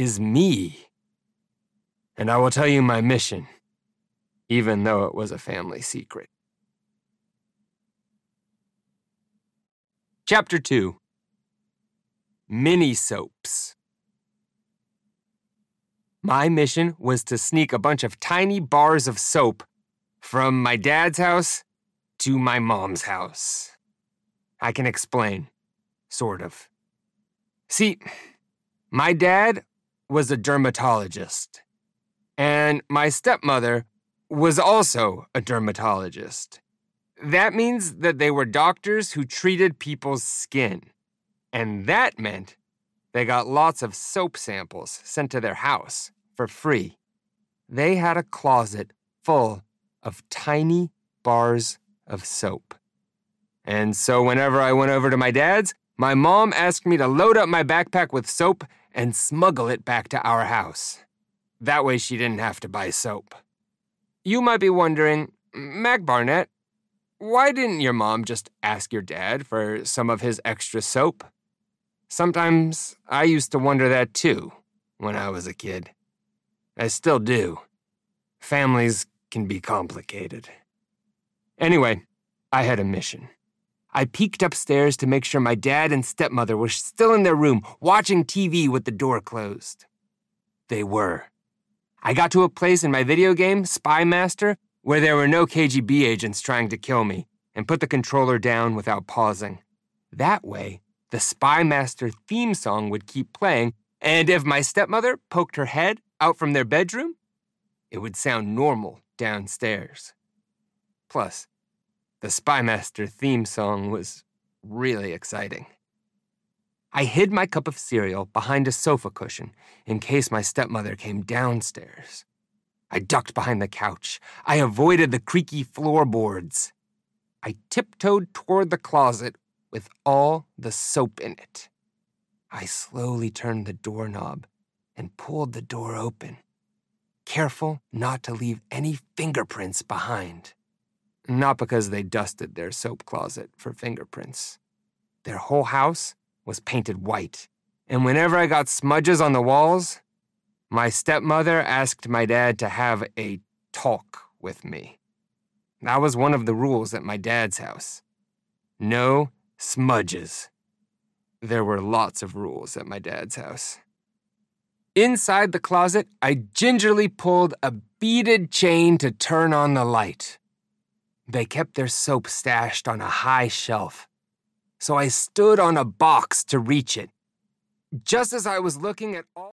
is me. And I will tell you my mission, even though it was a family secret. Chapter 2. Mini Soaps. My mission was to sneak a bunch of tiny bars of soap from my dad's house to my mom's house. I can explain, sort of. See, my dad was a dermatologist, and my stepmother was also a dermatologist. That means that they were doctors who treated people's skin, and that meant they got lots of soap samples sent to their house for free. They had a closet full of tiny bars of soap. And so whenever I went over to my dad's, my mom asked me to load up my backpack with soap and smuggle it back to our house. That way she didn't have to buy soap. You might be wondering, Mac Barnett, why didn't your mom just ask your dad for some of his extra soap? Sometimes I used to wonder that too, when I was a kid. I still do. Families can be complicated. Anyway, I had a mission. I peeked upstairs to make sure my dad and stepmother were still in their room, watching TV with the door closed. They were. I got to a place in my video game, Spy Master, where there were no KGB agents trying to kill me, and put the controller down without pausing. That way, the Spy Master theme song would keep playing, and if my stepmother poked her head out from their bedroom, it would sound normal downstairs. Plus, the Spy Master theme song was really exciting. I hid my cup of cereal behind a sofa cushion in case my stepmother came downstairs. I ducked behind the couch. I avoided the creaky floorboards. I tiptoed toward the closet with all the soap in it. I slowly turned the doorknob and pulled the door open, careful not to leave any fingerprints behind. Not because they dusted their soap closet for fingerprints. Their whole house was painted white, and whenever I got smudges on the walls, my stepmother asked my dad to have a talk with me. That was one of the rules at my dad's house. No smudges. There were lots of rules at my dad's house. Inside the closet, I gingerly pulled a beaded chain to turn on the light. They kept their soap stashed on a high shelf, so I stood on a box to reach it. Just as I was looking at all